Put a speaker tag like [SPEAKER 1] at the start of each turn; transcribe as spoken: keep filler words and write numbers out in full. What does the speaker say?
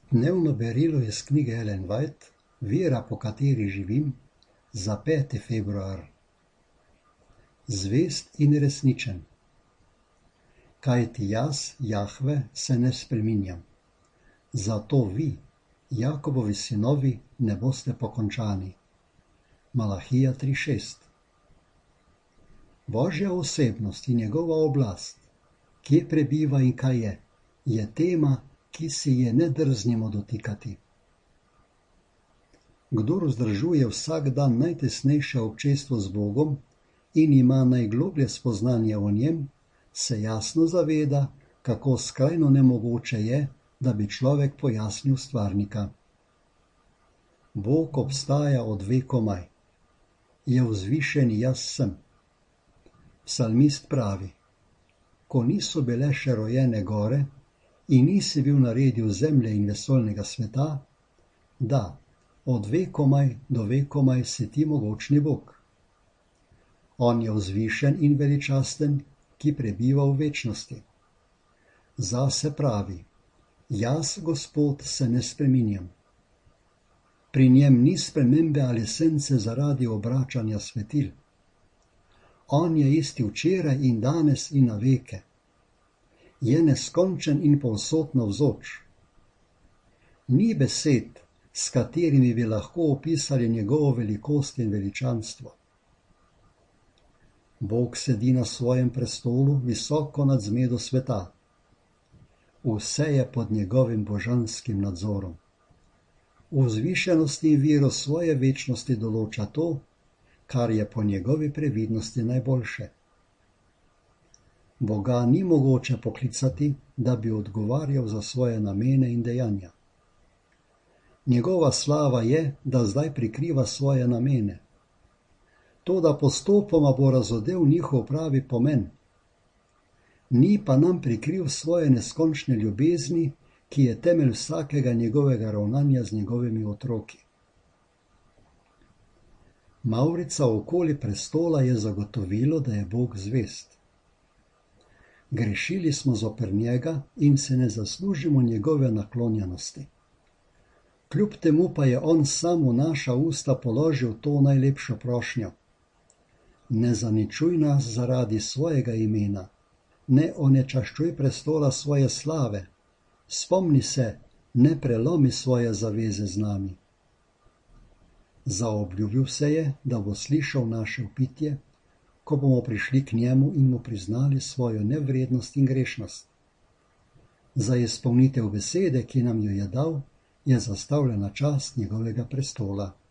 [SPEAKER 1] Dnevno berilo iz knjige Ellen White, Vera, po kateri živim, za peti februar. Zvest in resničen. Kajti jaz, Jahve, se ne spreminjam. Zato vi, Jakobovi sinovi, ne boste pokončani. Malahija tri šest. Božja osebnost in njegova oblast, kje prebiva in kaj je, je tema, ki si je ne drznemo dotikati. Kdor vzdržuje vsak dan najtesnejše občestvo z Bogom in ima najgloblje spoznanje o njem, se jasno zaveda, kako skrajno nemogoče je, da bi človek pojasnil stvarnika. Bog obstaja od vekomaj. Je vzvišeni jaz sem. Psalmist pravi: ko niso bile še rojene gore in nisi bil naredil zemlje in vesoljnega sveta, da, od vekomaj do vekomaj si ti mogočni Bog. On je vzvišen in veličasten, ki prebiva v večnosti. Zase pravi: jaz, Gospod, se ne spreminjam. Pri njem ni spremembe ali sence zaradi obračanja svetil. On je isti včeraj in danes in na veke. Je neskončen in povsod navzoč. Ni besed, s katerimi bi lahko opisali njegovo velikost in veličanstvo. Bog sedi na svojem prestolu visoko nad zmedo sveta. Vse je pod njegovim božanskim nadzorom. V vzvišenosti in viru svoje večnosti določa to, kar je po njegovi previdnosti najboljše. Boga ni mogoče poklicati, da bi odgovarjal za svoje namene in dejanja. Njegova slava je, da zdaj prikriva svoje namene. Toda postopoma bo razodel njihov pravi pomen. Ni pa nam prikril svoje neskončne ljubezni, ki je temelj vsakega njegovega ravnanja z njegovimi otroki. Mavrica okoli prestola je zagotovilo, da je Bog zvest. Grešili smo zoper njega in se ne zaslužimo njegove naklonjenosti. Kljub temu pa je on sam v naša usta položil to najlepšo prošnjo. Ne zaničuj nas zaradi svojega imena, ne onečaščuj prestola svoje slave, spomni se, ne prelomi svoje zaveze z nami. Zaobljubil se je, da bo slišal naše vpitje, ko bomo prišli k njemu in mu priznali svojo nevrednost in grešnost. Za izpolnitev besede, ki nam jo je dal, je zastavljena čast njegovega prestola.